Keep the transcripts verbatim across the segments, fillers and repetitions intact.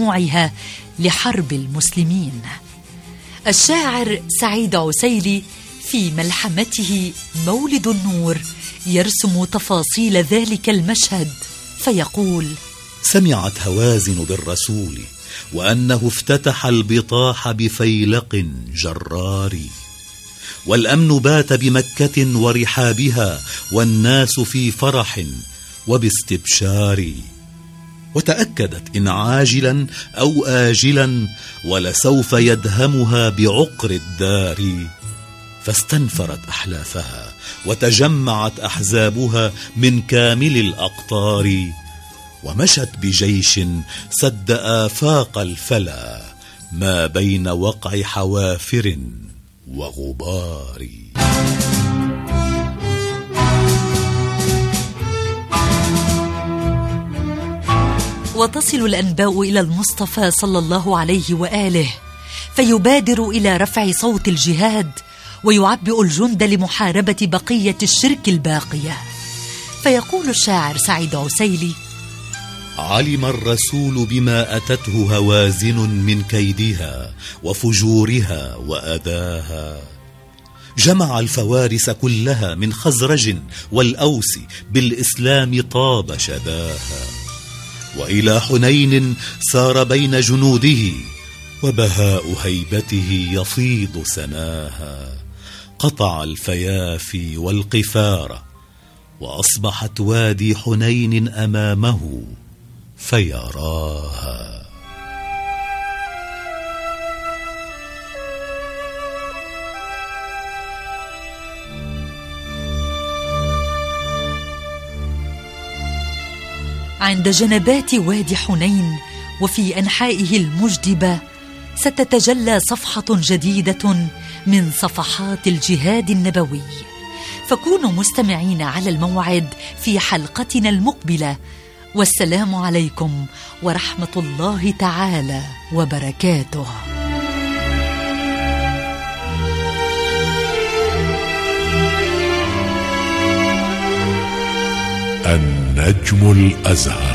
دموعها لحرب المسلمين. الشاعر سعيد عسيلي في ملحمته مولد النور يرسم تفاصيل ذلك المشهد فيقول: سمعت هوازن بالرسول وأنه افتتح البطاح بفيلق جرار، والأمن بات بمكة ورحابها، والناس في فرح وباستبشار، وتأكدت إن عاجلا أو آجلا ولسوف يدهمها بعقر الدار، فاستنفرت أحلافها وتجمعت أحزابها من كامل الأقطار، ومشت بجيش سد آفاق الفلا ما بين وقع حوافر وغبار. وتصل الأنباء إلى المصطفى صلى الله عليه وآله فيبادر إلى رفع صوت الجهاد ويعبئ الجند لمحاربة بقية الشرك الباقية. فيقول الشاعر سعيد عسيلي: علم الرسول بما أتته هوازن من كيدها وفجورها وأداها، جمع الفوارس كلها من خزرج والأوس، بالإسلام طاب شداها، وإلى حنين سار بين جنوده، وبهاء هيبته يفيض سناها، قطع الفيافي والقفار، وأصبحت وادي حنين أمامه فيراها. عند جنبات وادي حنين وفي أنحائه المجدبة ستتجلى صفحة جديدة من صفحات الجهاد النبوي، فكونوا مستمعين على الموعد في حلقتنا المقبلة. والسلام عليكم ورحمة الله تعالى وبركاته. النجم الأزهر.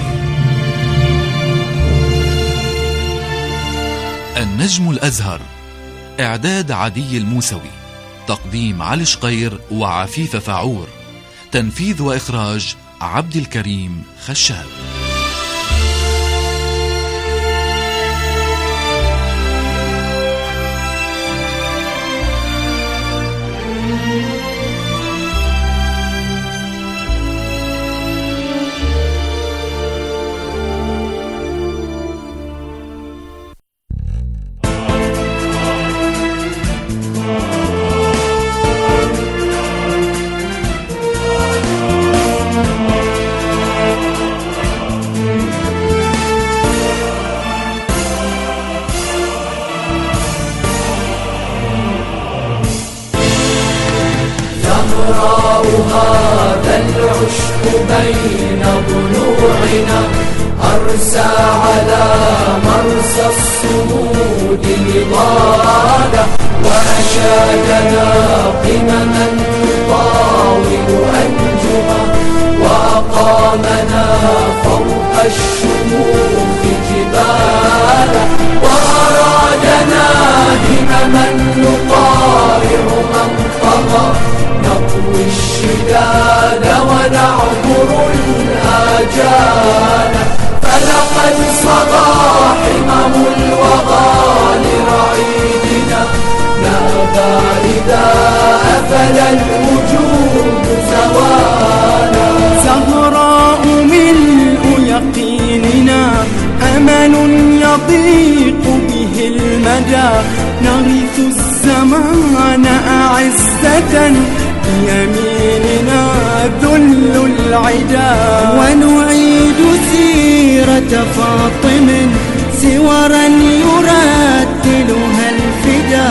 النجم الأزهر، إعداد عدي الموسوي، تقديم علي شقير وعفيف فاعور، تنفيذ وإخراج عبد الكريم خشاب. هذا العشق بين ضلوعنا أرسى على مرسى الصمود نضالا، وأشادنا قمما تطاول أنجما، وأقامنا فوق الشموخ جبالا، وأرادنا همما نطارع من طغى، نطوي الشداد ونعبر الآجال، فلقد صدى حمم الوغى لرعيدنا، لا باردا أفل الوجود زوالا. زهراء ملء يقيننا، أمل يضيق به المدى، نغث الزمان أعزة بيميننا ذل العدا، ونعيد سيرة فاطم سورا يرتلها الفدا،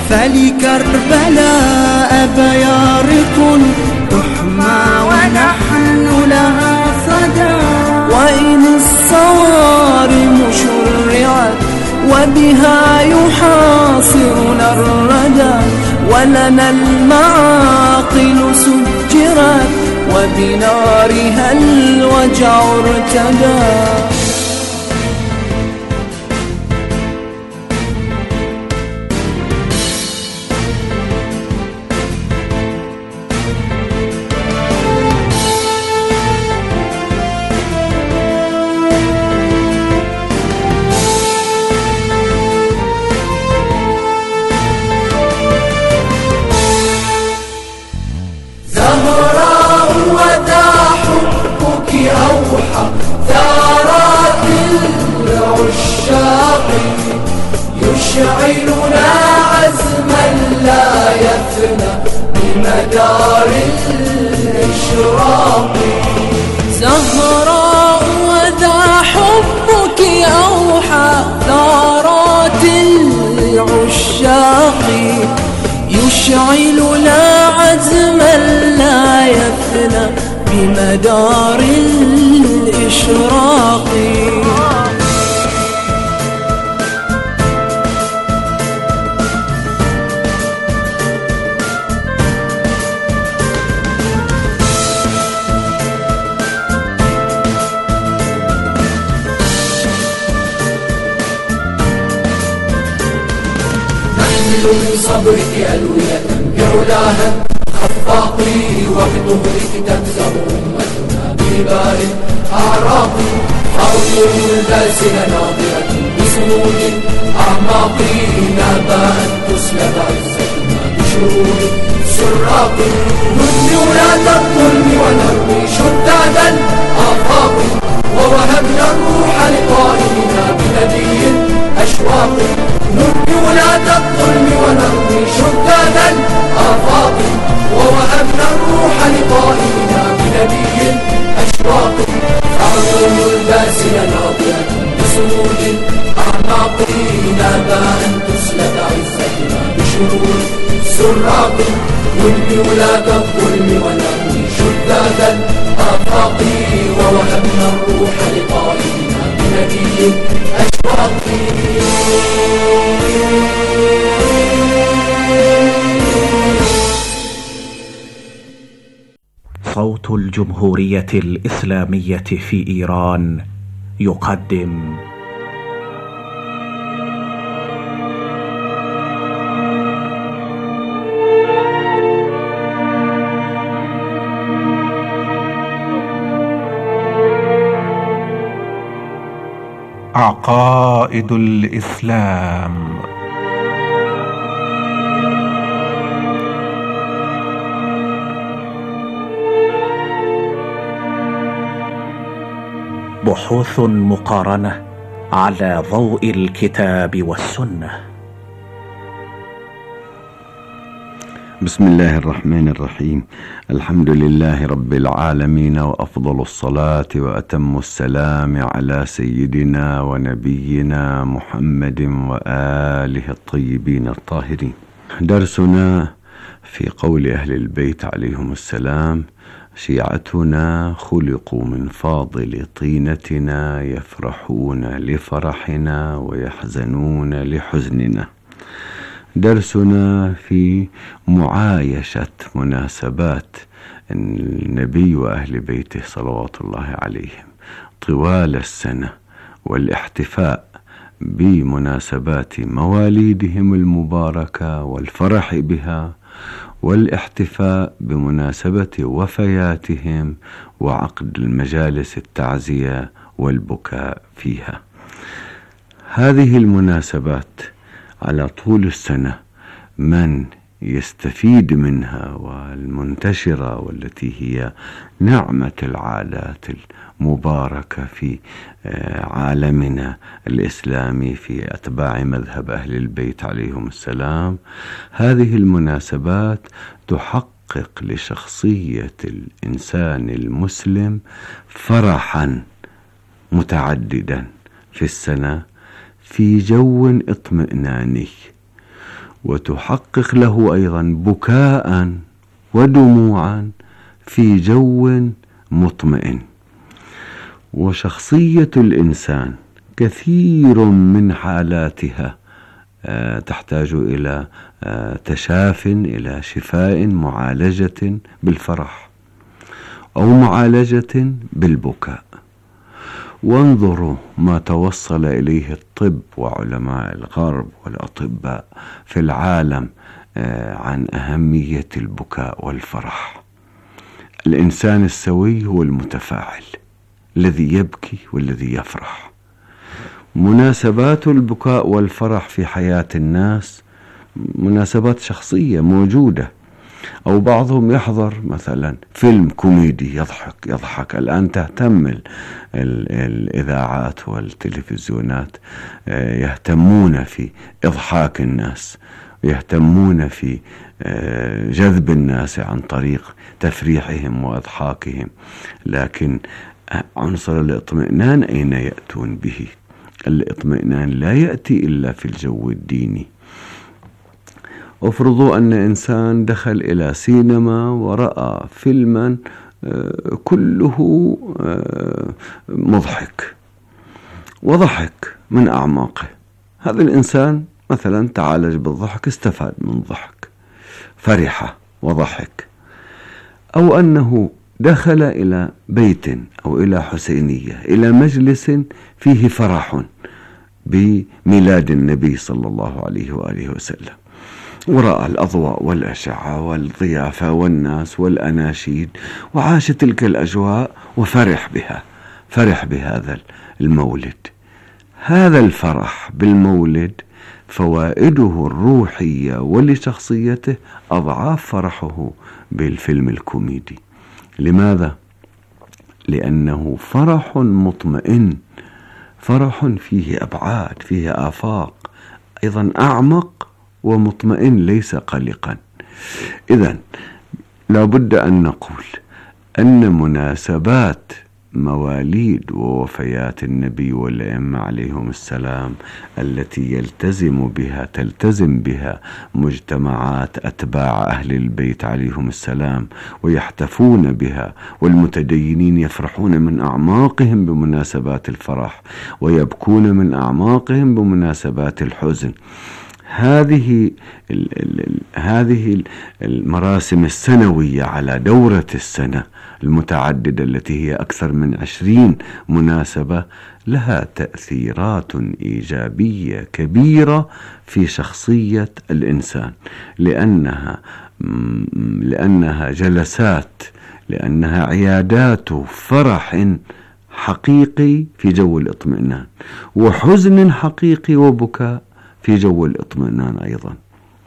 فلكربلاء بيارق تحمى ونحن لها صدى، وإن الصوارم شرعت وبها يحاصرنا الردى، ولنا المعاقل سجرت وبنارها الوجع ارتدى. يشعلنا عزما لا يفنى بمدار الإشراق. زهراء وذا حبك أوحى ثارات العشاق، يشعلنا عزما لا يفنى بمدار الإشراق. من صبرك ألوية بعلاها خفاقي، وبطهرك تبزغ أمتنا ببار أعراق. أرجو الباسل ناظرة بسمود أعماقي، نابا أن تسلب عزتنا بشرور سراق. نبني ولاة الظلم ونروي شداد الآفاق، ووهبنا الروح لطائرنا بندي أشواق. نبني ولاة الظلم ونروي شداد الآفاق، ووهبنا الروح لطائرنا بندي أشواق. أرجو الباسل ناظرة بصمود أعماق، نابا أن تسلب عزتنا بشرور سراق. نبني ولاة الظلم ونروي شداد الآفاق، ووهبنا الروح لطائرنا بندي أشواق. صوت الجمهورية الإسلامية في إيران يقدم عقائد الإسلام. بحوث مقارنة على ضوء الكتاب والسنة. بسم الله الرحمن الرحيم. الحمد لله رب العالمين، وأفضل الصلاة وأتم السلام على سيدنا ونبينا محمد وآله الطيبين الطاهرين. درسنا في قول أهل البيت عليهم السلام: شيعتنا خلقوا من فاضل طينتنا، يفرحون لفرحنا ويحزنون لحزننا. درسنا في معايشة مناسبات النبي وأهل بيته صلوات الله عليهم طوال السنة، والاحتفاء بمناسبات مواليدهم المباركة والفرح بها، والاحتفاء بمناسبة وفياتهم وعقد المجالس التعزية والبكاء فيها. هذه المناسبات على طول السنة من يستفيد منها والمنتشرة، والتي هي نعمة العادات المباركة في عالمنا الإسلامي في أتباع مذهب أهل البيت عليهم السلام. هذه المناسبات تحقق لشخصية الإنسان المسلم فرحا متعددا في السنة في جو اطمئناني، وتحقق له أيضا بكاء ودموعا في جو مطمئن. وشخصية الإنسان كثير من حالاتها تحتاج إلى تشاف، إلى شفاء، معالجة بالفرح أو معالجة بالبكاء. وانظروا ما توصل إليه الطب وعلماء الغرب والأطباء في العالم عن أهمية البكاء والفرح. الإنسان السوي هو المتفاعل الذي يبكي والذي يفرح. مناسبات البكاء والفرح في حياة الناس مناسبات شخصية موجودة، أو بعضهم يحضر مثلا فيلم كوميدي يضحك يضحك الآن تهتم ال ال الإذاعات والتلفزيونات يهتمون في إضحاك الناس، يهتمون في جذب الناس عن طريق تفريحهم وإضحاكهم. لكن عنصر الاطمئنان أين يأتون به؟ الاطمئنان لا يأتي إلا في الجو الديني. افرضوا أن إنسان دخل إلى سينما ورأى فيلما كله مضحك وضحك من أعماقه، هذا الإنسان مثلا تعالج بالضحك، استفاد من الضحك، فرح وضحك. أو أنه دخل إلى بيت أو إلى حسينية، إلى مجلس فيه فرح بميلاد النبي صلى الله عليه وآله وسلم، ورأى الأضواء والأشعة والضيافة والناس والأناشيد، وعاش تلك الأجواء وفرح بها، فرح بهذا المولد. هذا الفرح بالمولد فوائده الروحية ولشخصيته أضعاف فرحه بالفيلم الكوميدي. لماذا؟ لأنه فرح مطمئن، فرح فيه أبعاد، فيه آفاق، أيضا أعمق ومطمئن ليس قلقا. إذن لابد أن نقول أن مناسبات مواليد ووفيات النبي والأئمة عليهم السلام التي يلتزم بها تلتزم بها مجتمعات أتباع أهل البيت عليهم السلام ويحتفون بها، والمتدينين يفرحون من أعماقهم بمناسبات الفرح ويبكون من أعماقهم بمناسبات الحزن. هذه هذه المراسم السنوية على دورة السنة المتعددة التي هي أكثر من عشرين مناسبة لها تأثيرات إيجابية كبيرة في شخصية الإنسان، لأنها لأنها جلسات، لأنها عيادات فرح حقيقي في جو الاطمئنان، وحزن حقيقي وبكاء في جو الاطمئنان أيضا.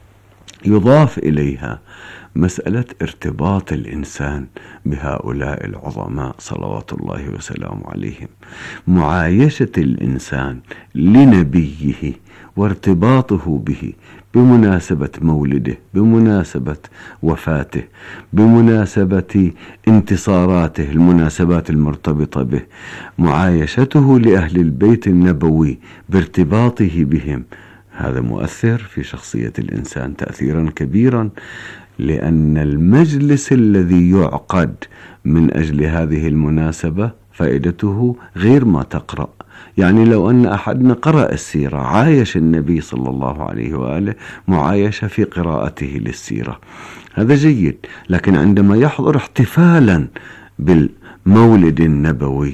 يضاف إليها مسألة ارتباط الإنسان بهؤلاء العظماء صلوات الله وسلامه عليهم، معايشة الإنسان لنبيه وارتباطه به بمناسبة مولده، بمناسبة وفاته، بمناسبة انتصاراته، المناسبات المرتبطة به، معايشته لأهل البيت النبوي بارتباطه بهم، هذا مؤثر في شخصية الإنسان تأثيرا كبيرا. لأن المجلس الذي يعقد من أجل هذه المناسبة فائدته غير ما تقرأ. يعني لو أن أحدنا قرأ السيرة، عايش النبي صلى الله عليه وآله معايشة في قراءته للسيرة، هذا جيد. لكن عندما يحضر احتفالا بالمولد النبوي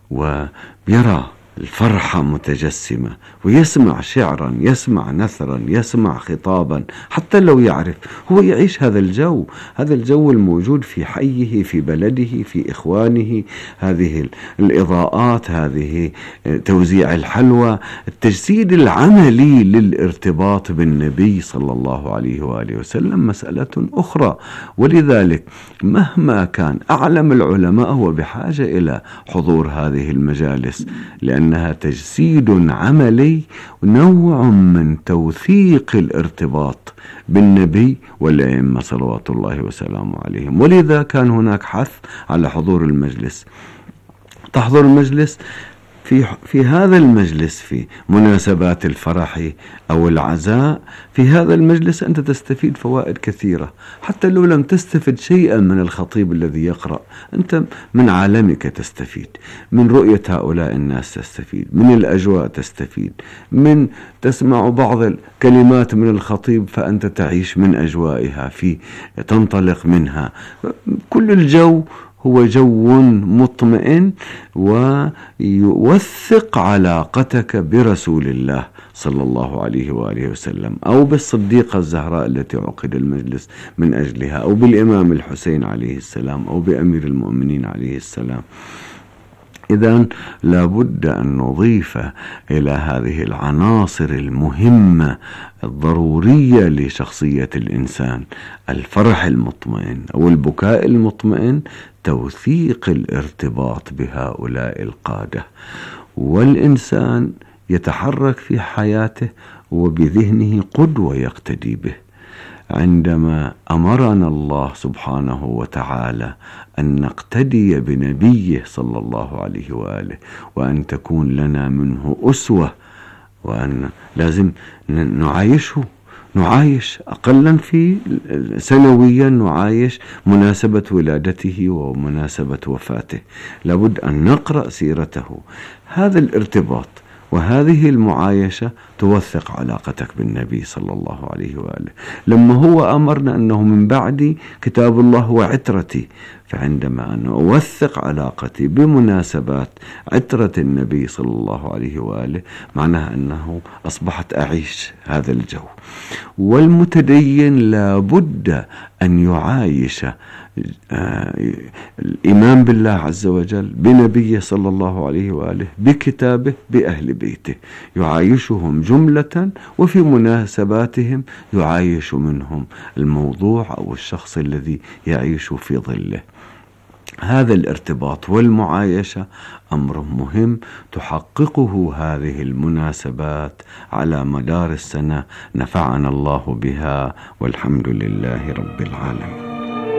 ويرى الفرحة متجسمة ويسمع شعرا، يسمع نثرا، يسمع خطابا، حتى لو يعرف، هو يعيش هذا الجو، هذا الجو الموجود في حيه، في بلده، في إخوانه، هذه الإضاءات، هذه توزيع الحلوى، التجسيد العملي للارتباط بالنبي صلى الله عليه وآله وسلم مسألة أخرى. ولذلك مهما كان أعلم العلماء هو بحاجة إلى حضور هذه المجالس، لأن أنها تجسيد عملي ونوع من توثيق الارتباط بالنبي والأئمة صلوات الله وسلامه عليهم. ولذا كان هناك حث على حضور المجلس. تحضر المجلس في في هذا المجلس في مناسبات الفرح أو العزاء، في هذا المجلس أنت تستفيد فوائد كثيرة، حتى لو لم تستفد شيئا من الخطيب الذي يقرأ، أنت من عالمك تستفيد، من رؤية هؤلاء الناس تستفيد، من الأجواء تستفيد، من تسمع بعض الكلمات من الخطيب فأنت تعيش من أجوائها، في تنطلق منها. كل الجو هو جو مطمئن ويوثق علاقتك برسول الله صلى الله عليه وآله وسلم، أو بالصديقة الزهراء التي عقد المجلس من أجلها، أو بالإمام الحسين عليه السلام، أو بأمير المؤمنين عليه السلام. إذن لابد أن نضيف إلى هذه العناصر المهمة الضرورية لشخصية الإنسان الفرح المطمئن أو البكاء المطمئن، توثيق الارتباط بهؤلاء القادة. والإنسان يتحرك في حياته وبذهنه قدوة يقتدي به. عندما أمرنا الله سبحانه وتعالى أن نقتدي بنبيه صلى الله عليه وآله، وأن تكون لنا منه أسوة، وأن لازم نعايشه نعايش أقلا في سنويا نعايش مناسبة ولادته ومناسبة وفاته، لابد أن نقرأ سيرته. هذا الارتباط وهذه المعايشة توثق علاقتك بالنبي صلى الله عليه وآله. لما هو أمرنا أنه من بعدي كتاب الله هو عترتي، فعندما أنا أوثق علاقتي بمناسبات عترة النبي صلى الله عليه وآله، معناها أنه أصبحت أعيش هذا الجو. والمتدين لابد أن يعايش الإيمان بالله عز وجل، بنبيه صلى الله عليه وآله، بكتابه، بأهل بيته، يعايشهم جملة، وفي مناسباتهم يعايش منهم الموضوع أو الشخص الذي يعيش في ظله. هذا الارتباط والمعايشة أمر مهم تحققه هذه المناسبات على مدار السنة، نفعنا الله بها والحمد لله رب العالمين.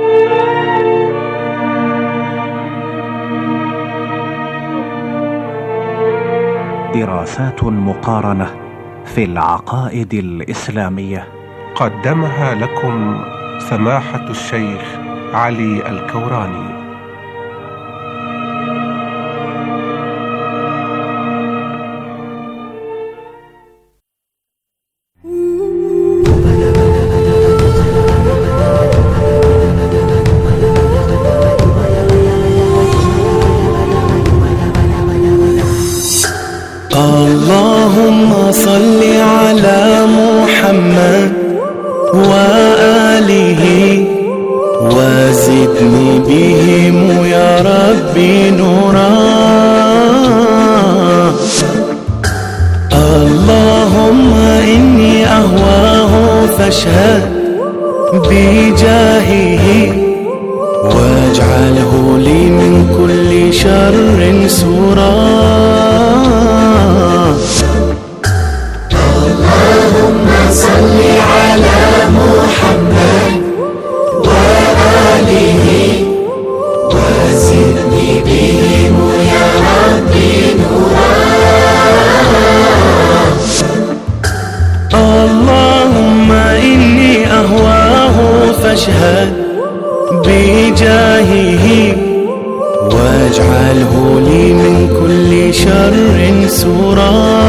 دراسات مقارنة في العقائد الإسلامية قدمها لكم سماحة الشيخ علي الكوراني. اللهم صل على محمد وآله وزدني بهم يا ربي نورا. اللهم إني أهواه فاشهد بجاهه واجعله لي من كل شر سورا. صل على محمد وآله وزدني بهم يا ربي نورا. اللهم إني أهواه فاشهد بجاهه واجعله لي من كل شر سورا.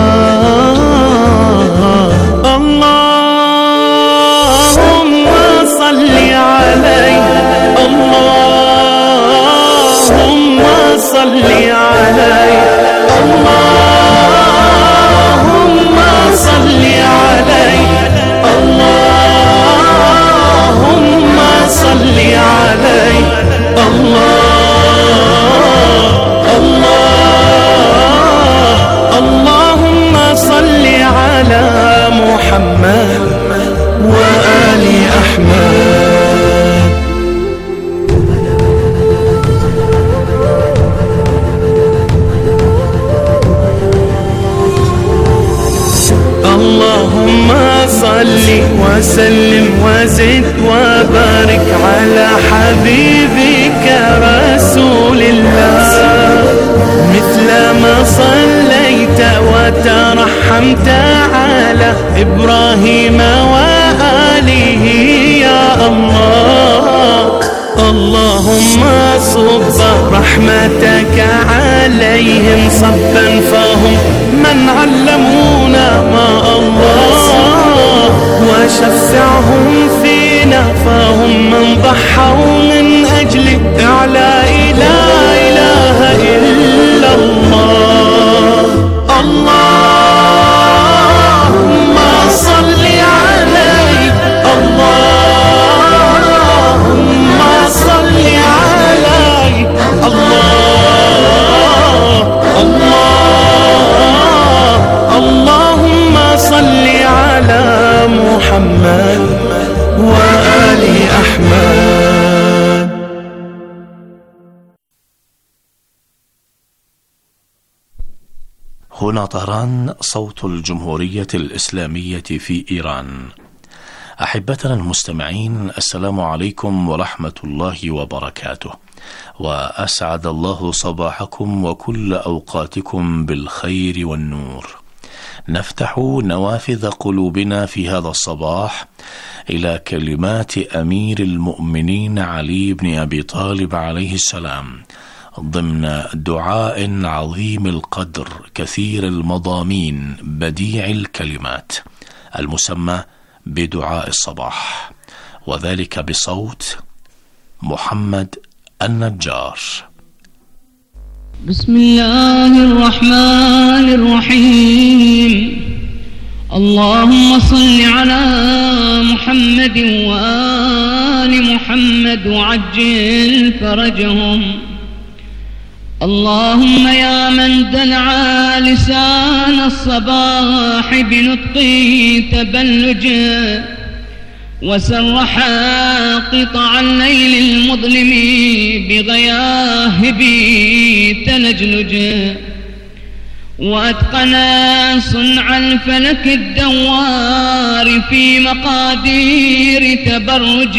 وسلم وزد وبارك على حبيبك رسول الله، مثل ما صليت وترحمت على إبراهيم وآله يا الله. اللهم صب رحمتك عليهم صبا فهم من علمونا ما الله، وشفعهم فينا فهم من ضحوا من أجل إعلاء لا إله إلا الله. اللهم صل عليه، اللهم صل عليه، اللهم طهران صوت الجمهورية الإسلامية في إيران. أحبتنا المستمعين، السلام عليكم ورحمة الله وبركاته، وأسعد الله صباحكم وكل أوقاتكم بالخير والنور. نفتح نوافذ قلوبنا في هذا الصباح إلى كلمات أمير المؤمنين علي بن أبي طالب عليه السلام ضمن دعاء عظيم القدر كثير المضامين بديع الكلمات المسمى بدعاء الصباح، وذلك بصوت محمد النجار. بسم الله الرحمن الرحيم. اللهم صل على محمد وآل محمد وعجل فرجهم. اللهم يا من دلع لسان الصباح بنطق تبلج، وسرح قطع الليل المظلم بغياهب تلجلج، وأتقن صنع الفلك الدوار في مقادير تبرج،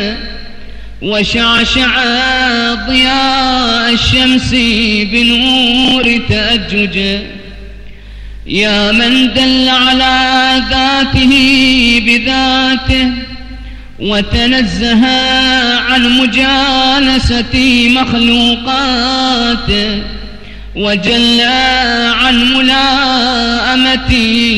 وشعشع ضياء الشمس بنور تأجج. يا من دل على ذاته بذاته، وتنزه عن مجالسة مخلوقاته، وجل عن ملاءمة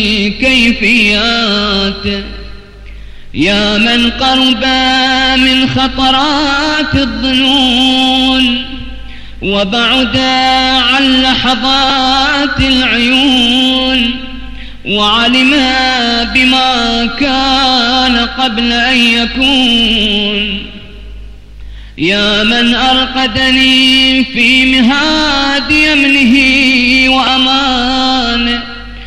كيفياته. يا من قرب من خطرات الظنون، وبعد عن لحظات العيون، وعلم بما كان قبل أن يكون. يا من أرقدني في مهاد يمنه وأمانه،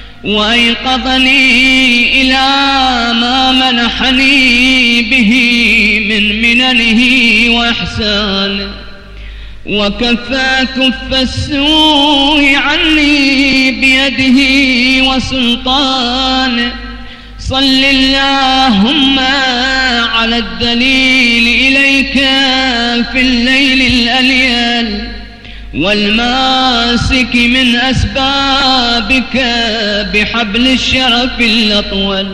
وأيقظني إلى ما منحني به من مننه وإحسانه، وكف كف السوء عني بيده وسلطانه. صل اللهم على الدليل إليك في الليل الأليل، والماسك من أسبابك بحبل الشرف الأطول،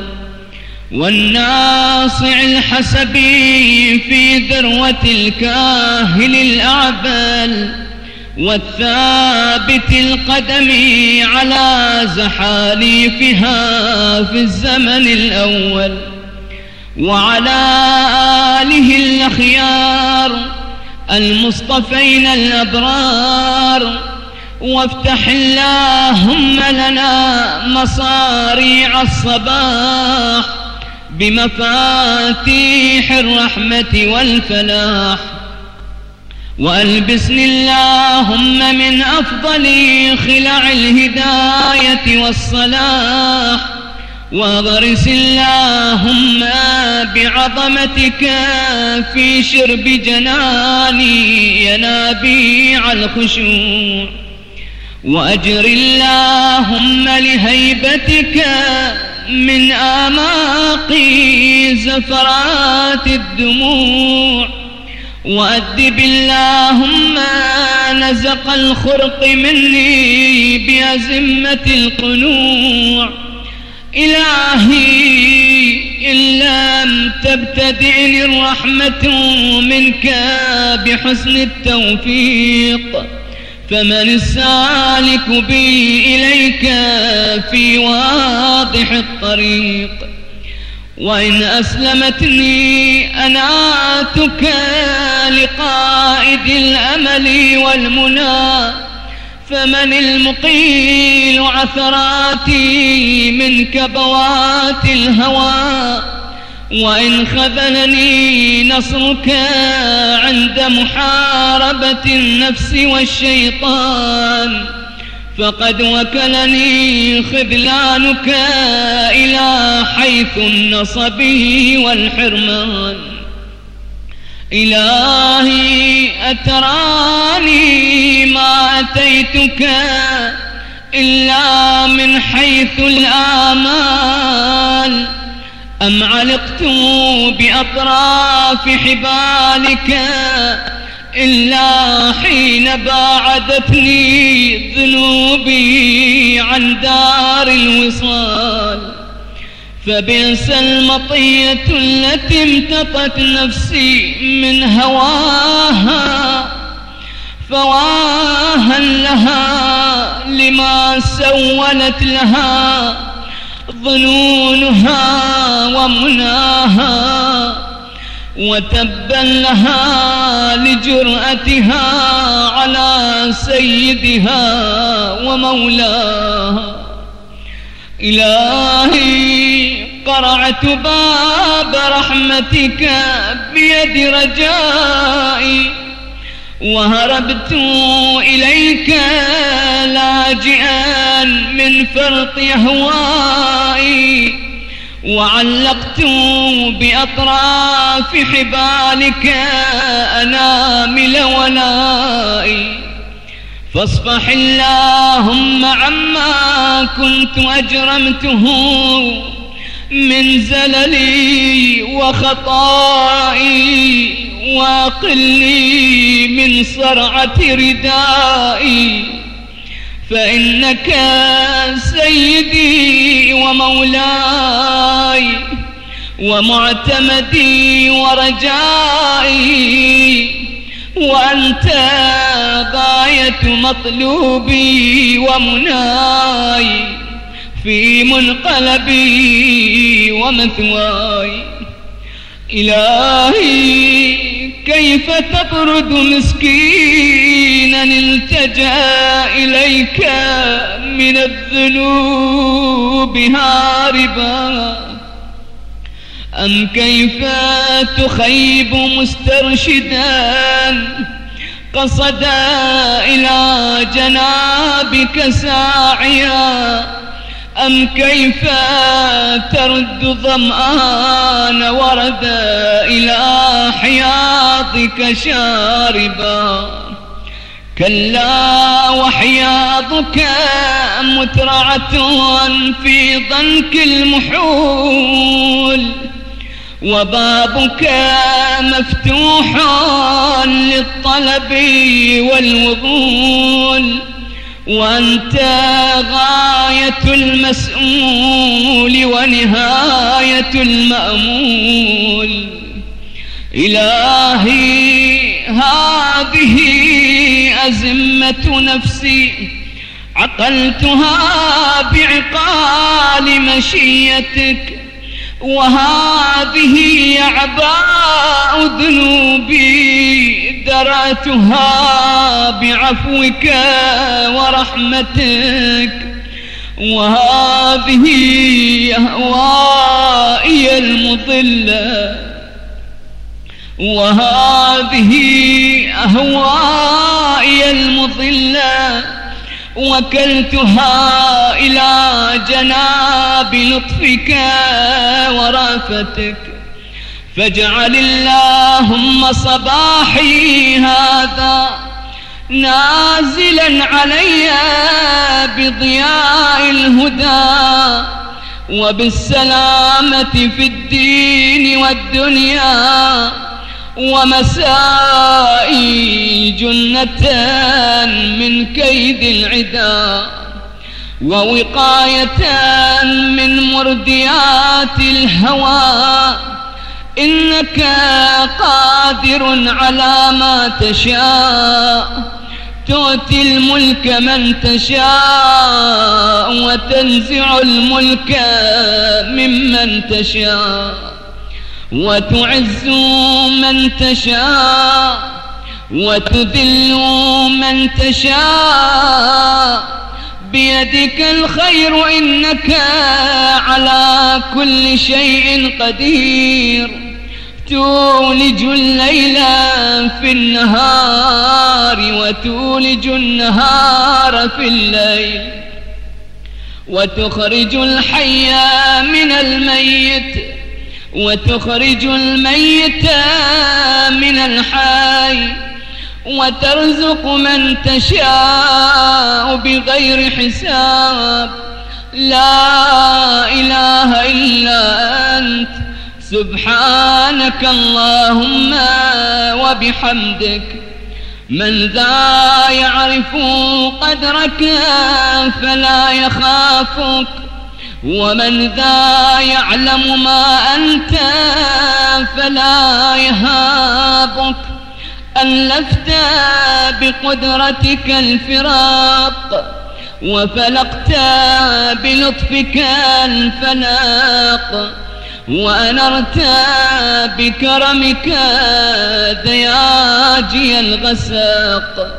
والناصع الحسبي في ذروة الكاهل الأعبل، والثابت القدم على زحاليفها في الزمن الأول، وعلى آله الأخيار المصطفين الأبرار. وافتح اللهم لنا مصاريع الصباح بمفاتيح الرحمة والفلاح، وألبسني اللهم من أفضل خلع الهداية والصلاح، وغرس اللهم بعظمتك في شرب جناني ينابيع الخشوع، وأجر اللهم لهيبتك من آماقي زفرات الدموع، وأدب اللهم نزق الخرق مني بأزمة القنوع. إلهي إن لم تبتدئني الرحمة منك بحسن التوفيق، فمن السالك بي إليك في واضح الطريق. وإن أسلمتني أناتك لقائد الأمل والمنى، فمن المقيل عثراتي من كبوات الهوى. وإن خذلني نصرك عند محاربة النفس والشيطان، فقد وكلني خذلانك إلى حيث النصب والحرمان. إلهي أتراني ما أتيتك إلا من حيث الآمال، أم علقت بأطراف حبالك إلا حين باعدتني ذنوبي عن دار الوصال. فبئس المطية التي امتطت نفسي من هواها، فواها لها لما سولت لها ظنونها ومناها، وتبا لها لجرأتها على سيدها ومولاها. إلهي قرعت باب رحمتك بيد رجائي، وهربت إليك لاجئا من فرط أهوائي، وعلقت بأطراف حبالك أنامل ولائي. فاصفح اللهم عما كنت أجرمته من زللي وخطائي، واقلني من صرعة ردائي، فإنك سيدي ومولاي ومعتمدي ورجائي، وأنت غاية مطلوبي ومناي في منقلبي ومثواي. إلهي كيف تطرد مسكينا التجأ إليك من الذنوب هاربا، أم كيف تخيب مسترشدا قصد إلى جنابك ساعيا، أم كيف ترد ظمآن ورد إلى حياضك شاربا. كلا وحياضك مترعة في ضنك المحول، وبابك مفتوح للطلب والوضول، وأنت غاية المسؤول ونهاية المأمول. إلهي هذه أزمة نفسي عقلتها بعقال مشيتك، وهذه أعباء ذنوبي درأتها بعفوك ورحمتك، وهذه أهوائي المضلة، وهذه أهوائي المضلة وكلتها إلى جناب لطفك ورأفتك. فاجعل اللهم صباحي هذا نازلا علي بضياء الهدى وبالسلامة في الدين والدنيا، ومسائي جنة من كيد العدا، ووقاية من مرديات الهوى. إنك قادر على ما تشاء، تؤتي الملك من تشاء وتنزع الملك ممن تشاء، وتعز من تشاء وتذل من تشاء، بيدك الخير إنك على كل شيء قدير. تولج الليل في النهار وتولج النهار في الليل، وتخرج الحي من الميت وتخرج الميت من الحي، وترزق من تشاء بغير حساب. لا إله إلا أنت سبحانك اللهم وبحمدك. من ذا يعرف قدرك فلا يخافك، ومن ذا يعلم ما أنت فلا يهابك. ألفت بقدرتك الفراق، وفلقت بلطفك الفلاق، وأنرت بكرمك دياجي الغساق،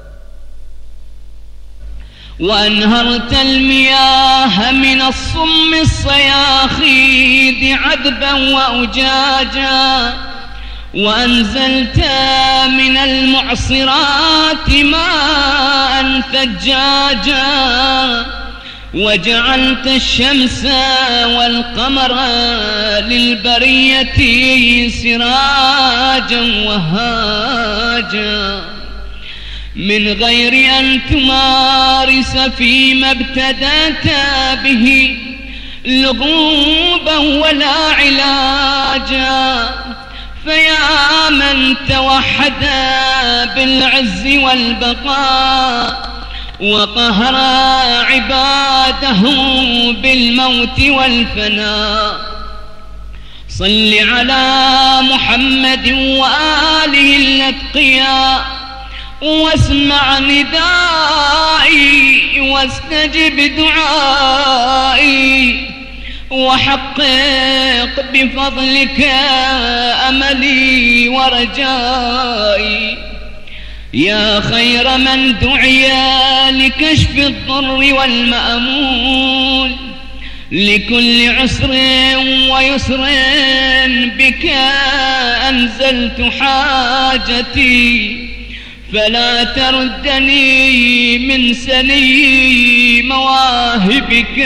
وأنهرت المياه من الصم الصياخيد عذبا وأجاجا، وأنزلت من المعصرات ماء ثجاجا، وجعلت الشمس والقمر للبرية سراجا وهاجا، من غير أن تمارس فيما ابتدأت به لغوبا ولا علاجا. فيا من توحد بالعز والبقاء، وقهر عباده بالموت والفناء، صل على محمد وآله الأتقياء، واسمع ندائي واستجب دعائي، وحقق بفضلك أملي ورجائي. يا خير من دعي لكشف الضر والمأمول، لكل عسر ويسر بك أنزلت حاجتي، فلا تردني من سني مواهبك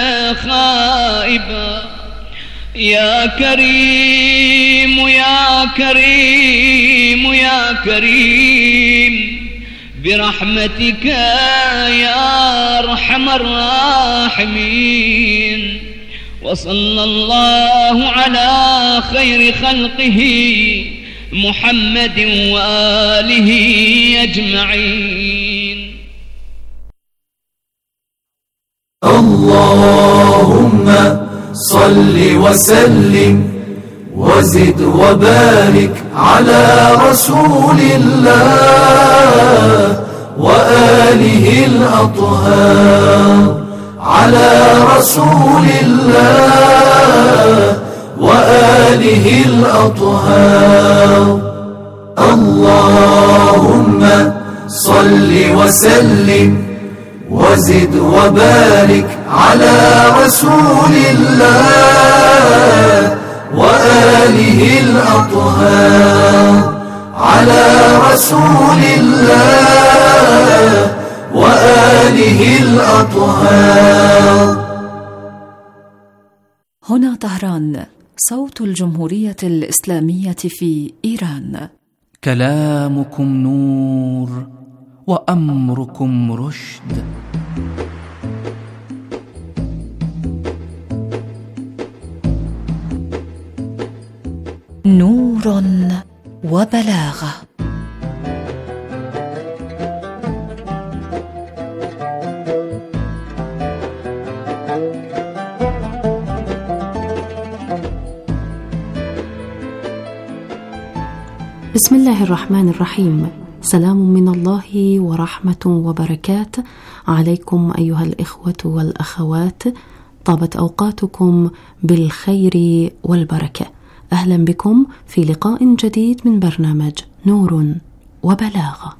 خائبا. يا كريم يا كريم يا كريم برحمتك يا أرحم الراحمين. وصلى الله على خير خلقه محمد وآله أجمعين. اللهم صل وسلم وزد وبارك على رسول الله وآله الأطهار، على رسول الله وآله الأطهار. اللهم صل وسلم وزد وبارك على رسول الله وآله الأطهار، على رسول الله وآله الأطهار. هنا طهران، صوت الجمهورية الإسلامية في إيران. كلامكم نور وأمركم رشد. نور وبلاغة. بسم الله الرحمن الرحيم. سلام من الله ورحمة وبركاته عليكم أيها الإخوة والأخوات، طابت أوقاتكم بالخير والبركة. أهلا بكم في لقاء جديد من برنامج نور وبلاغة.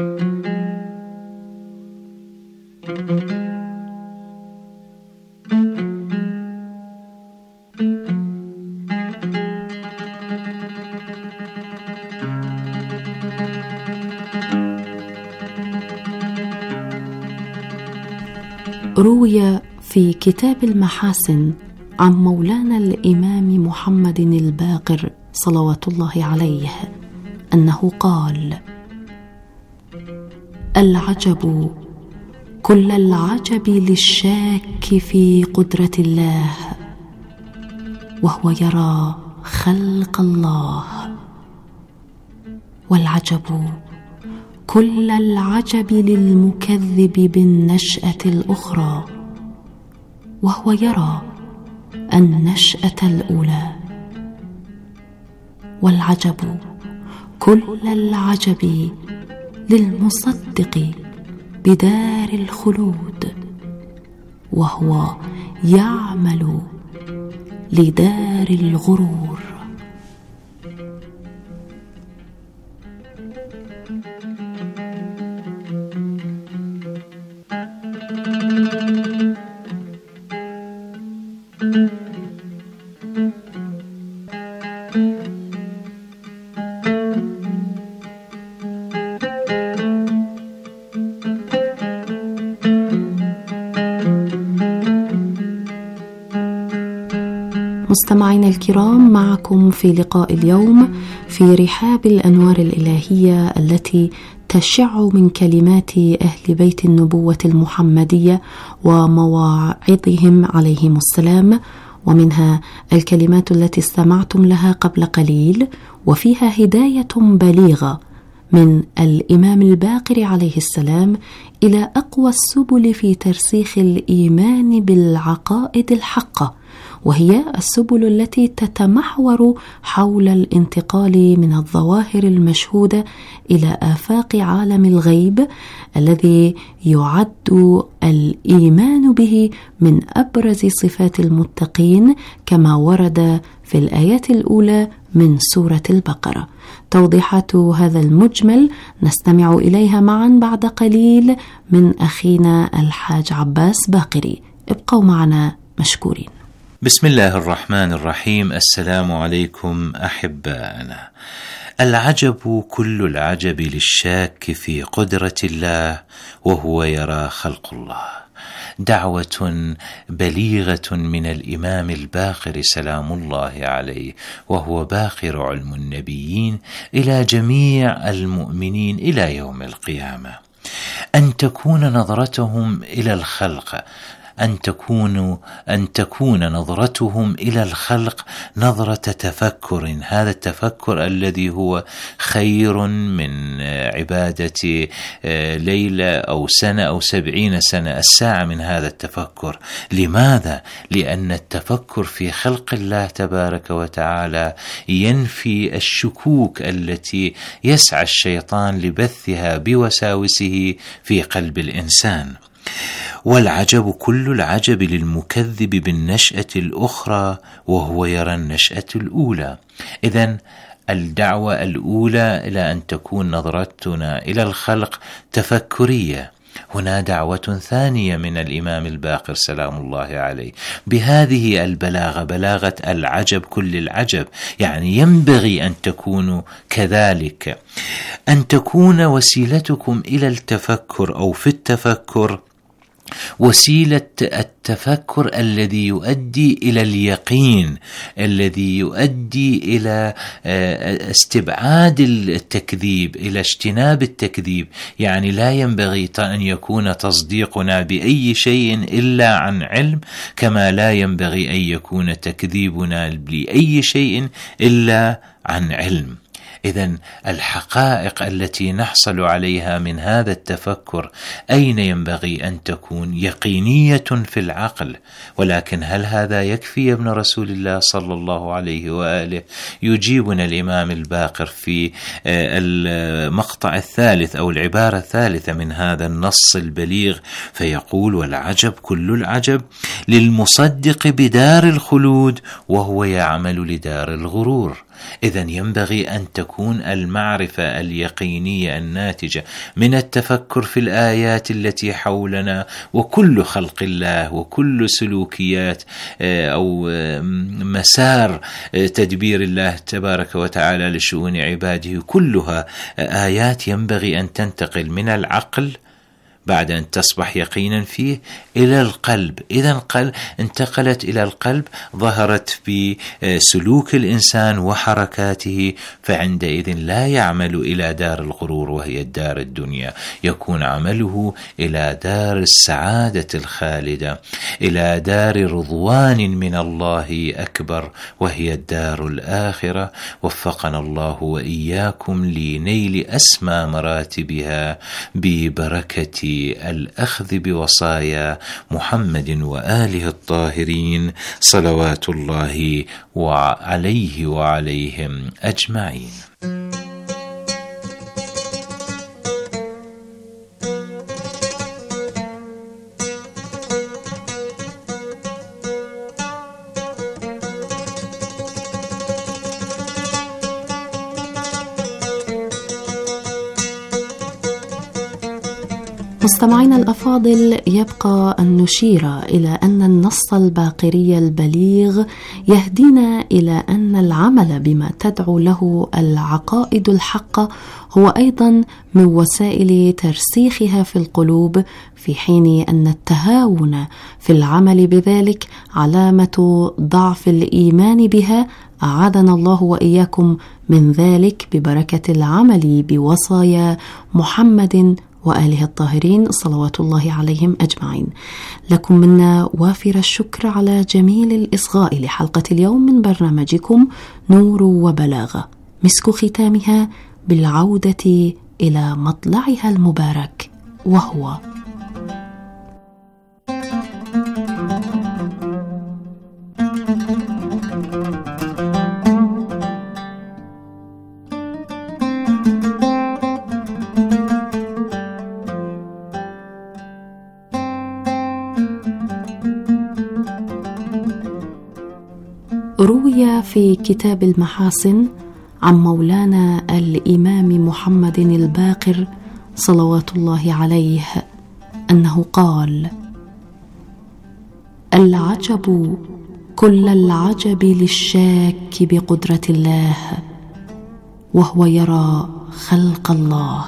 روي في كتاب المحاسن عن مولانا الإمام محمد الباقر صلوات الله عليه أنه قال: العجب كل العجب للشاك في قدرة الله وهو يرى خلق الله، والعجب كل العجب للمكذب بالنشأة الأخرى وهو يرى النشأة الأولى، والعجب كل العجب للمصدق بدار الخلود وهو يعمل لدار الغرور. مستمعينا الكرام، معكم في لقاء اليوم في رحاب الأنوار الإلهية التي تشع من كلمات أهل بيت النبوة المحمدية ومواعظهم عليهم السلام، ومنها الكلمات التي استمعتم لها قبل قليل وفيها هداية بليغة من الإمام الباقر عليه السلام إلى أقوى السبل في ترسيخ الإيمان بالعقائد الحقة، وهي السبل التي تتمحور حول الانتقال من الظواهر المشهودة إلى آفاق عالم الغيب الذي يعد الإيمان به من أبرز صفات المتقين كما ورد في الآيات الأولى من سورة البقرة. توضيحات هذا المجمل نستمع إليها معا بعد قليل من أخينا الحاج عباس باقري. ابقوا معنا مشكورين. بسم الله الرحمن الرحيم. السلام عليكم أحبائنا. العجب كل العجب للشاك في قدرة الله وهو يرى خلق الله. دعوة بليغة من الإمام الباقر سلام الله عليه وهو باقر علم النبيين إلى جميع المؤمنين إلى يوم القيامة، أن تكون نظرتهم إلى الخلق أن تكون أن تكون نظرتهم إلى الخلق نظرة تفكر، هذا التفكر الذي هو خير من عبادة ليلة أو سنة أو سبعين سنة، الساعة من هذا التفكر. لماذا؟ لأن التفكر في خلق الله تبارك وتعالى ينفي الشكوك التي يسعى الشيطان لبثها بوساوسه في قلب الإنسان. والعجب كل العجب للمكذب بالنشأة الأخرى وهو يرى النشأة الأولى. إذن الدعوة الأولى إلى أن تكون نظرتنا إلى الخلق تفكرية. هنا دعوة ثانية من الإمام الباقر سلام الله عليه بهذه البلاغة، بلاغة العجب كل العجب، يعني ينبغي أن تكونوا كذلك، أن تكون وسيلتكم إلى التفكر أو في التفكر وسيلة التفكر الذي يؤدي إلى اليقين، الذي يؤدي إلى استبعاد التكذيب، إلى اجتناب التكذيب. يعني لا ينبغي أن يكون تصديقنا بأي شيء إلا عن علم، كما لا ينبغي أن يكون تكذيبنا لأي شيء إلا عن علم. إذن الحقائق التي نحصل عليها من هذا التفكر أين ينبغي أن تكون؟ يقينية في العقل. ولكن هل هذا يكفي يا ابن رسول الله صلى الله عليه وآله؟ يجيبنا الإمام الباقر في المقطع الثالث أو العبارة الثالثة من هذا النص البليغ فيقول: والعجب كل العجب للمصدق بدار الخلود وهو يعمل لدار الغرور. إذن ينبغي أن تكون المعرفة اليقينية الناتجة من التفكر في الآيات التي حولنا وكل خلق الله وكل سلوكيات أو مسار تدبير الله تبارك وتعالى لشؤون عباده، كلها آيات ينبغي أن تنتقل من العقل بعد أن تصبح يقينا فيه إلى القلب. إذا انتقلت إلى القلب، ظهرت بسلوك الإنسان وحركاته، فعندئذ لا يعمل إلى دار الغرور وهي الدار الدنيا، يكون عمله إلى دار السعادة الخالدة، إلى دار رضوان من الله أكبر وهي الدار الآخرة. وفقنا الله وإياكم لنيل أسمى مراتبها ببركة الأخذ بوصايا محمد وآله الطاهرين صلوات الله عليه وعليهم أجمعين. مستمعينا الأفاضل، يبقى أن نشير إلى أن النص الباقري البليغ يهدينا إلى أن العمل بما تدعو له العقائد الحقة هو أيضا من وسائل ترسيخها في القلوب، في حين أن التهاون في العمل بذلك علامة ضعف الإيمان بها. أعاذنا الله وإياكم من ذلك ببركة العمل بوصايا محمد وآله الطاهرين صلوات الله عليهم أجمعين. لكم منا وافر الشكر على جميل الإصغاء لحلقة اليوم من برنامجكم نور وبلاغة، مسك ختامها بالعودة إلى مطلعها المبارك، وهو روي في كتاب المحاسن عن مولانا الإمام محمد الباقر صلوات الله عليه أنه قال: العجب كل العجب للشاك بقدرة الله وهو يرى خلق الله،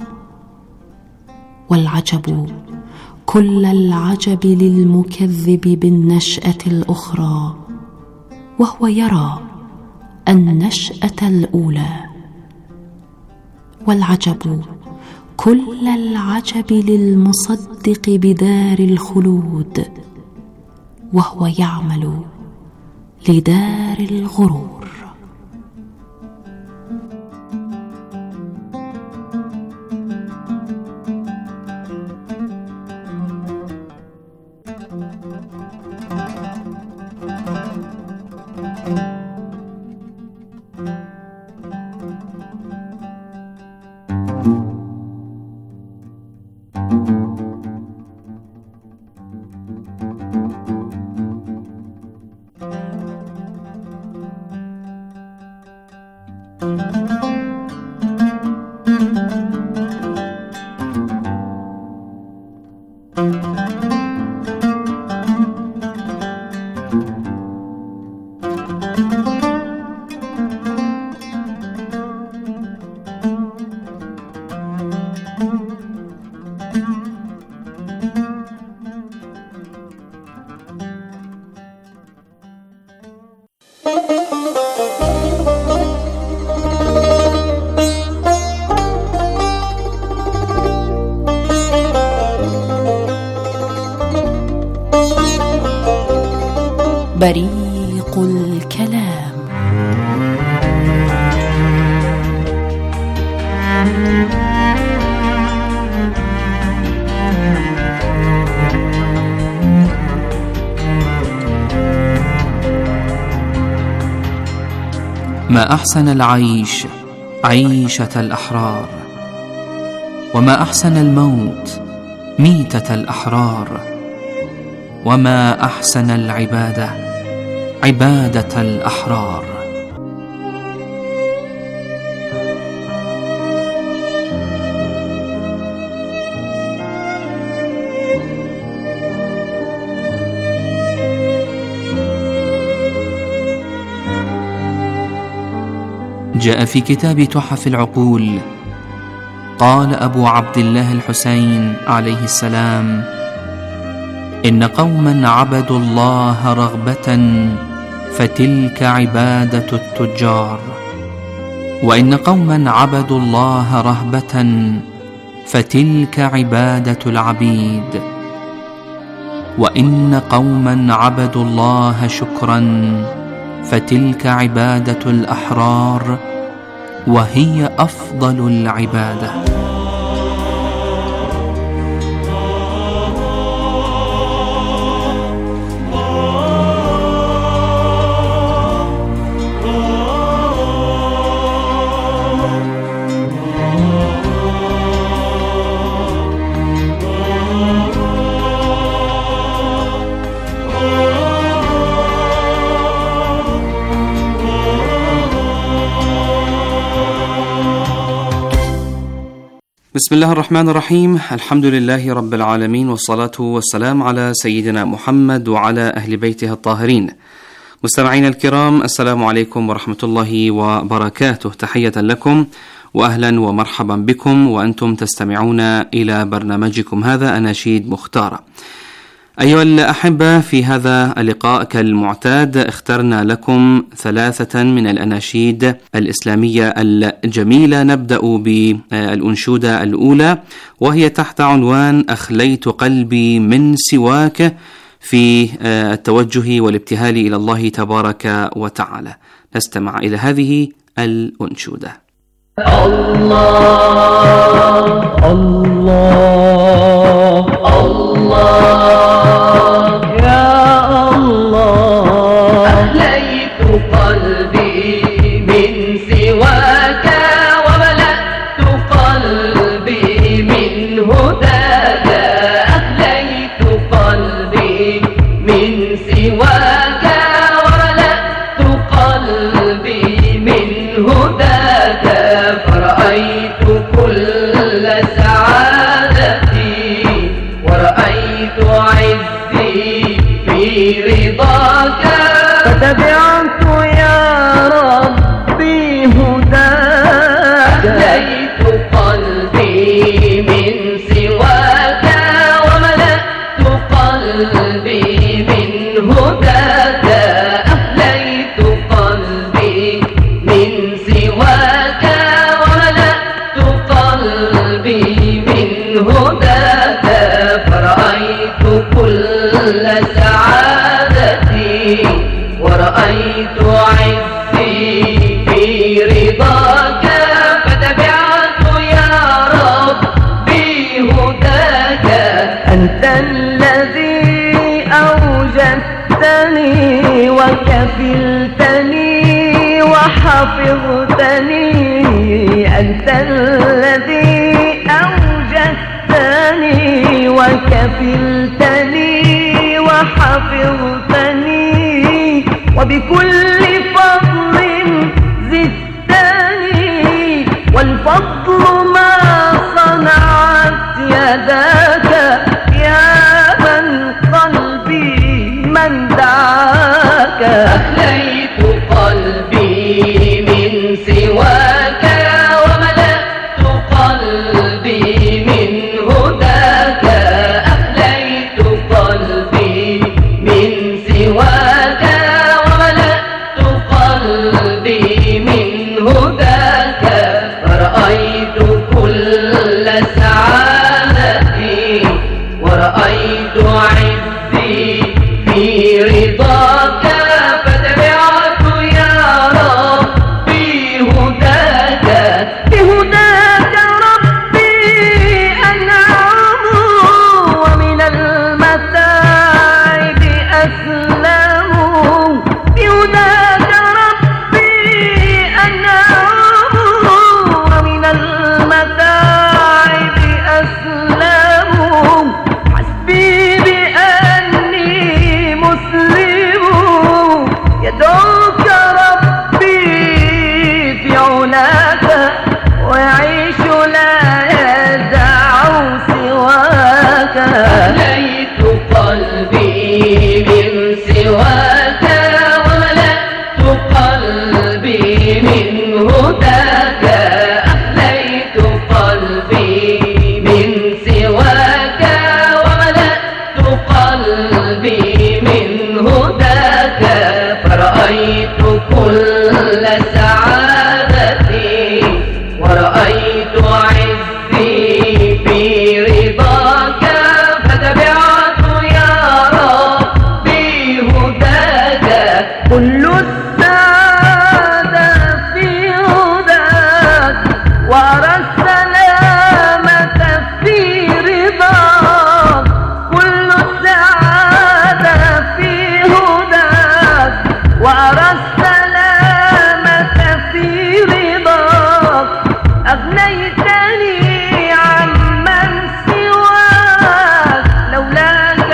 والعجب كل العجب للمكذب بالنشأة الأخرى وهو يرى النشأة الأولى، والعجب كل العجب للمصدق بدار الخلود وهو يعمل لدار الغرور. بريق الكلام. ما أحسن العيش عيشة الأحرار، وما أحسن الموت ميتة الأحرار، وما أحسن العبادة عبادة الأحرار. جاء في كتاب تحف العقول قال أبو عبد الله الحسين عليه السلام: إن قوما عبدوا الله رغبة فتلك عبادة التجار، وإن قوما عبدوا الله رهبة فتلك عبادة العبيد، وإن قوما عبدوا الله شكرا فتلك عبادة الأحرار، وهي أفضل العبادة. بسم الله الرحمن الرحيم. الحمد لله رب العالمين، والصلاة والسلام على سيدنا محمد وعلى أهل بيته الطاهرين. مستمعين الكرام، السلام عليكم ورحمة الله وبركاته. تحية لكم وأهلا ومرحبا بكم وأنتم تستمعون إلى برنامجكم هذا أناشيد مختارة. أيها الأحبة، في هذا اللقاء كالمعتاد اخترنا لكم ثلاثة من الأناشيد الإسلامية الجميلة. نبدأ بالأنشودة الأولى، وهي تحت عنوان أخليت قلبي من سواك، في التوجه والابتهال إلى الله تبارك وتعالى. نستمع إلى هذه الأنشودة. الله الله الله يا الله، أخليت قلبي من سواك وملأت قلبي من هداك، أخليت قلبي من سواك وملأت قلبي من هداك، فرأيت كل سعادتي ورأيت عزي في رضاك، فتبعت يا ربي هداك، أخليت قلبي من سواك وملأت قلبي من هداك، أخليت قلبي من سواك وملأت قلبي من هداك، فرأيت كل سعادتي ورأيت عزي في رضاك، فتبعت يا ربي هداك، أنت الذي أوجدتني وكفلتني وحفظتني، أنت الذي أوجدتني وكفلتني وحفظتني، وبكل فضل زدتني، والفضل ما صنعت يداك، يا من قلبي من دعاك، أخليت قلبي من سواك وملأت قلبي من هداك، أخليت قلبي من سواك وملأت ورأيت كل سعادتي ورأيت عزي في رضاك فتبعت يا ربي هداك كل السعادة في هداك وأرى السلامة في رضاك كل السعادة في هداك وأرى السلامة في رضاك أغنيتني عمن سواك لولاك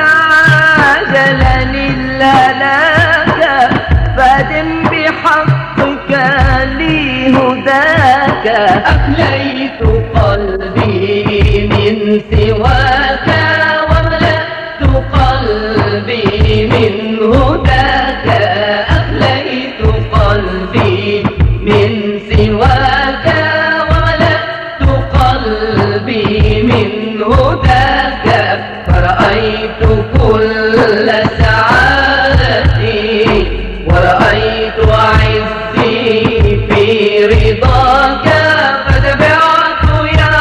عجلني الهلاك فادم بحقك لي هداك أخليت قلبي من سواك وملأت قلبي من هداك أخليت قلبي من سواك وملأت قلبي من هداك فرأيت كل سعادتي ورأيت عزي في رضاك فتبعت يا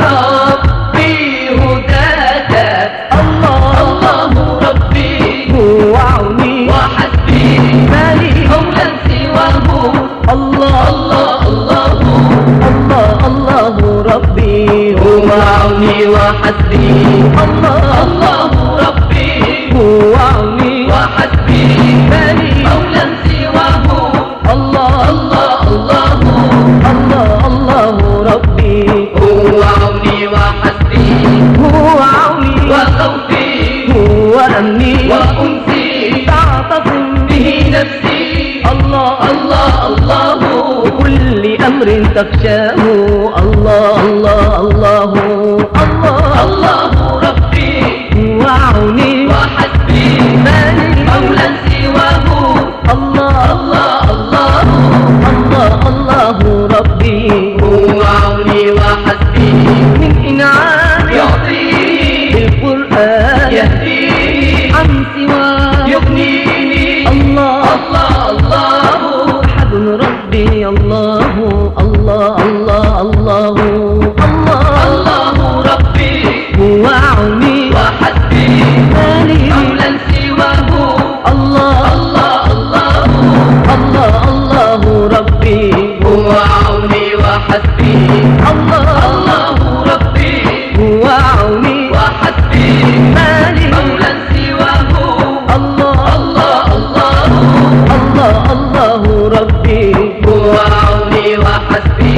ربي هداك الله الله ربي هو عوني وحسبي مالي مولا سواه الله الله الله الله الله ربي هو عوني وحسبي الله الله ربي هو عوني وحسبي مالي مولا سواه الله الله الله الله الله ربي هو عوني وحسبي هو عوني وخوفي هو أمني وأنسي تعتصم به نفسي الله الله الله بكل أمر تخشاه الله الله الله الله الله ربي هو عوني وحسبي مالي مولا سواه الله الله الله الله الله ربي هو عوني وحسبي من إنعام يعطيني بالقرآن يهديني عن سواه يغنيني الله الله الله أحد ربي الله الله الله الله الله الله ربي هو عوني وحسبي مالي مولا سواه الله الله الله الله الله ربي هو عوني وحسبي الله الله ربي هو عوني وحسبي مالي مولا سواه الله الله الله الله الله ربي هو عوني وحسبي.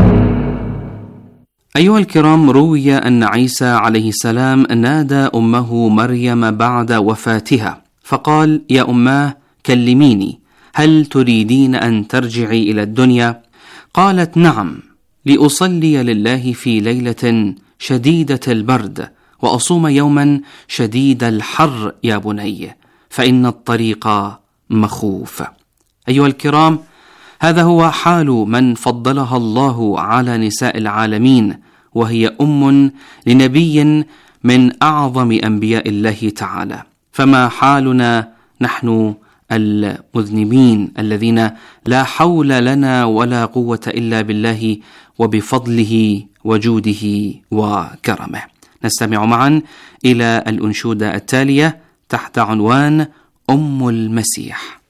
أيها الكرام، روي أن عيسى عليه السلام نادى أمه مريم بعد وفاتها فقال: يا أماه كلميني، هل تريدين أن ترجعي إلى الدنيا؟ قالت: نعم، لأصلي لله في ليلة شديدة البرد وأصوم يوما شديد الحر يا بني، فإن الطريق مخوف. أيها الكرام، هذا هو حال من فضلها الله على نساء العالمين، وهي أم لنبي من أعظم أنبياء الله تعالى. فما حالنا نحن المذنبين الذين لا حول لنا ولا قوة إلا بالله وبفضله وجوده وكرمه. نستمع معا إلى الأنشودة التالية تحت عنوان أم المسيح.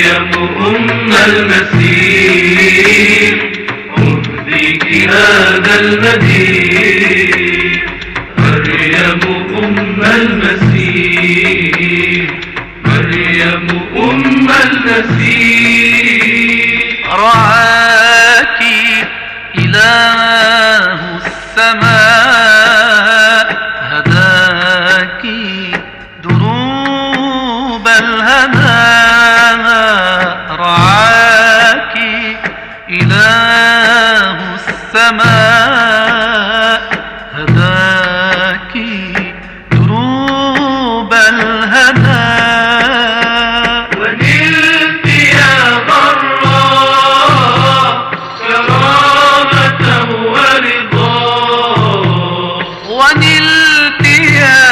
المسيح أهديك هذا المدين مريم أم المسيح مريم أم المسيح رعاك إله السماء هداك دروب الهنا رعاك إله السماء هداك دروب الهنا ونلت يا غراء كرامة ورضا ونلت يا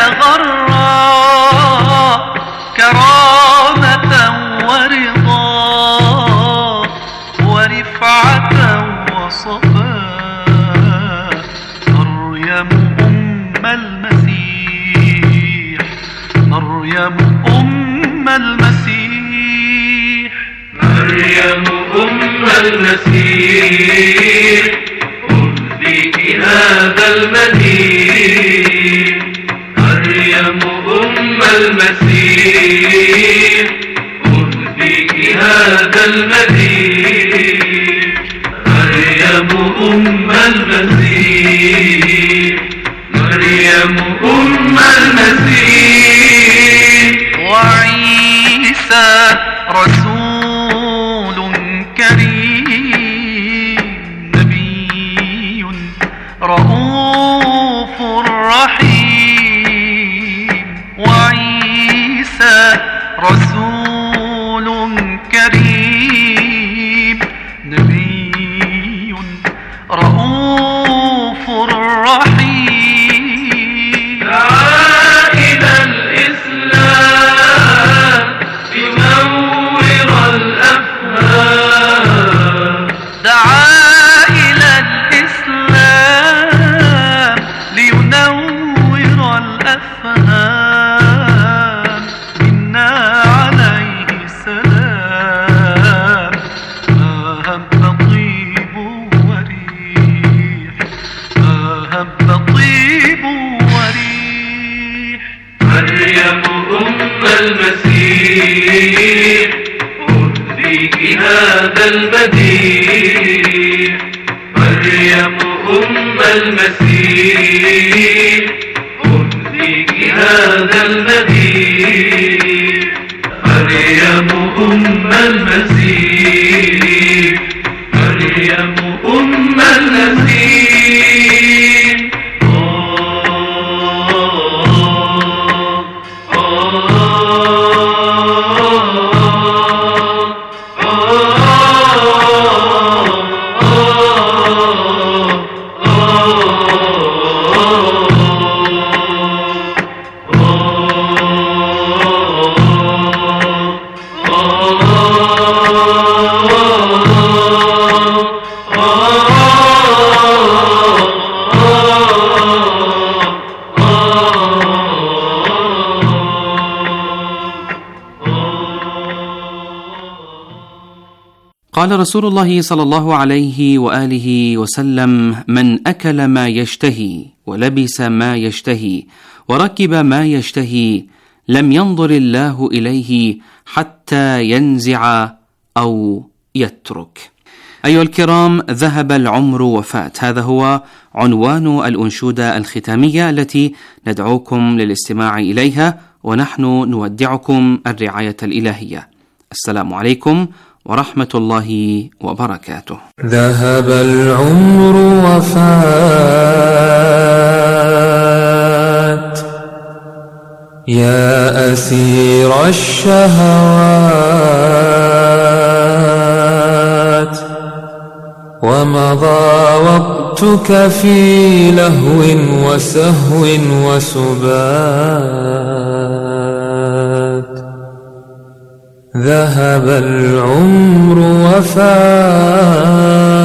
غراء كرامة ورضا ورفعة وصفاء مريم أم المسيح مريم أم المسيح مريم أم المسيح أهديك هذا المدين مريم أم المسيح أهديك هذا المدين مريم أم المسيح مريم أم المسيح وعيسى رسول كريم نبي رؤوف رحيم وعيسى رسول كريم نبي رؤوف رحيم دعا إلى الإسلام لينور الأفهام دعا إلى الإسلام لينور الأفهام منا عليه سلام ما هب طيب وريح ما هب طيب وريح مريم أم المسيح أهديك هذا المدين مريم أم المسيح أهديك هذا المدين مريم أم المسيح مريم أم المسيح قال رسول الله صلى الله عليه وآله وسلم: من أكل ما يشتهي ولبس ما يشتهي وركب ما يشتهي لم ينظر الله إليه حتى ينزع أو يترك. أيها الكرام، ذهب العمر وفات. هذا هو عنوان الأنشودة الختامية التي ندعوكم للاستماع إليها، ونحن نودعكم الرعاية الإلهية. السلام عليكم ورحمة الله وبركاته. ذهب العمر وفات يا أسير الشهوات، ومضى وقتك في لهو وسهو وسبات. ذهب العمر وفات